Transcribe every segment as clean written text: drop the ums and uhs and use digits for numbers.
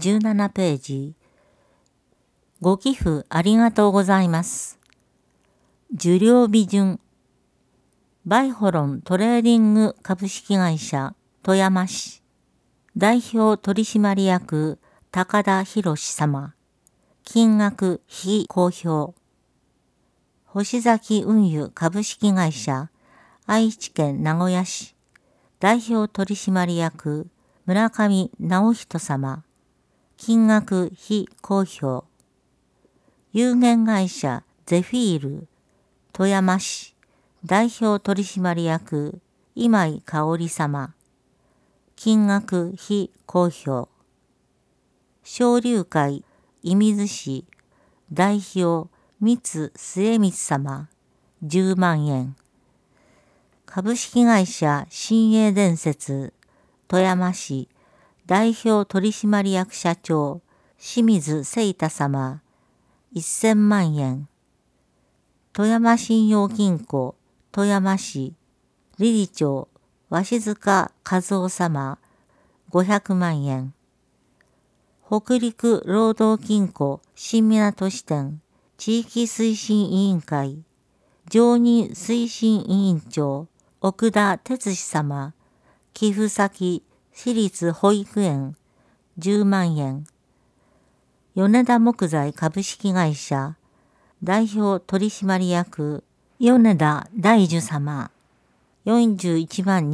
17ページ。ご寄付ありがとうございます。受領日順。バイホロントレーディング株式会社富山市。代表取締役高田博様。金額非公表。星崎運輸株式会社愛知県名古屋市。代表取締役村上直人様。金額非公表。有限会社ゼフィール富山市。代表取締役今井香織様。金額非公表。昇竜会射水市。代表三津末光様。10万円。株式会社新栄電鉄富山市。代表取締役社長清水聖太様。1000万円。富山信用金庫富山市。理事長鷲塚和夫様。500万円。北陸労働金庫新港支店地域推進委員会常任推進委員長奥田哲司様。寄付先私立保育園10万円。米田木材株式会社代表取締役米田大樹様。41万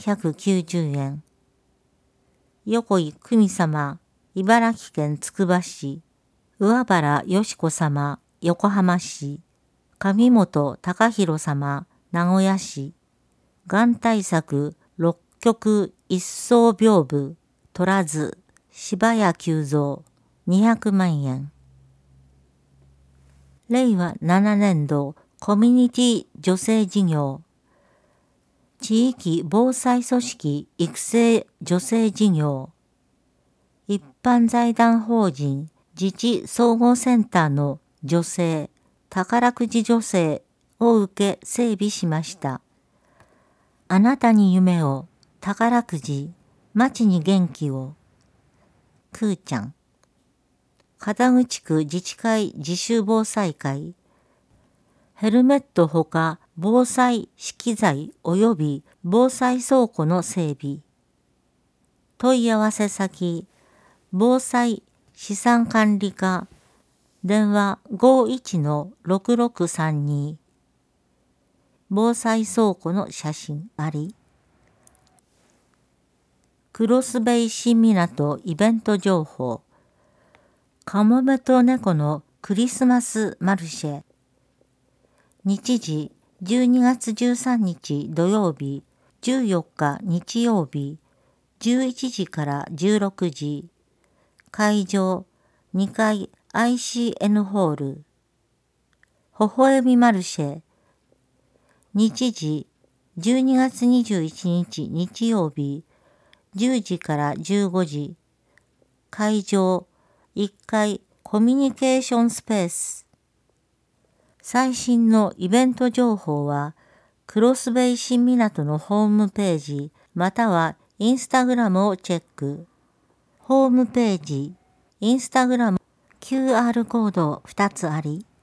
2190円。横井久美様。茨城県つくば市。上原よし子様。横浜市。上本隆弘様。名古屋市。がん対策六極一層屏風取らず柴谷久蔵200万円。令和7年度コミュニティ女性事業地域防災組織育成女性事業一般財団法人自治総合センターの女性宝くじ女性を受け整備しました。あなたに夢を宝くじ町に元気をくーちゃん片口区自治会自主防災会ヘルメットほか防災資機材及び防災倉庫の整備問い合わせ先防災資産管理課電話 51-6632 防災倉庫の写真ありクロスベイ新港イベント情報カモメと猫のクリスマスマルシェ日時12月13日土曜日14日日曜日11時から16時会場2階 ICN ホール微笑みマルシェ日時12月21日日曜日10時から15時会場1階コミュニケーションスペース最新のイベント情報はクロスベイ新港のホームページまたはインスタグラムをチェックホームページインスタグラム QR コード2つあり